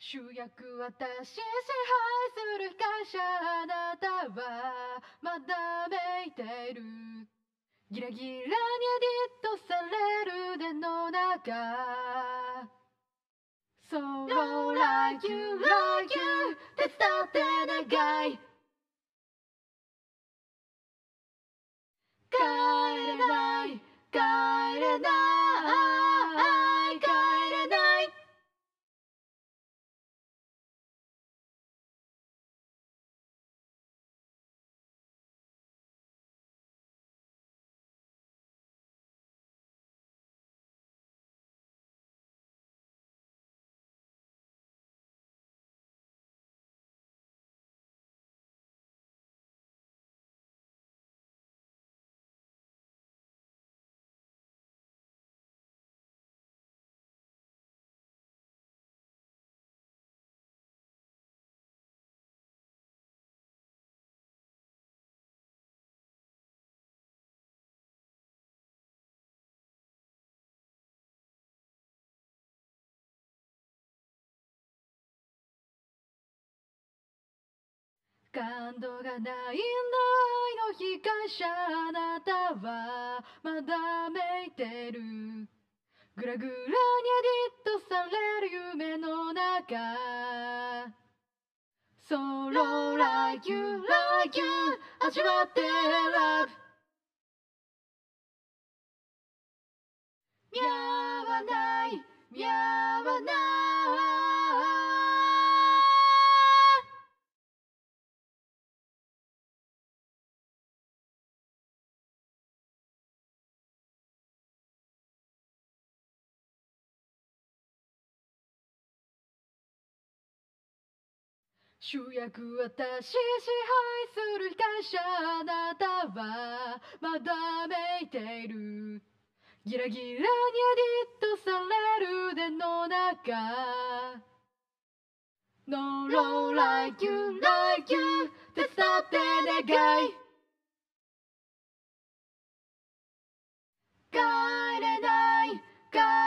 主役私支配する会社、あなたはまだめいてる。ギラギラにエディットされる腕の中、 So like you, like you 手伝って願い。帰れない帰れない帰れない。感動がないんだ愛の被害者、あなたはまだめいてる。グラグラにエディットされる夢の中、 So like you, like you 味わって love。 見合わない見合わない。主役私支配する会社、あなたはまだめいてる。ギラギラにエディットされる腕の中、 No like you, like you 手伝って願い。帰れない帰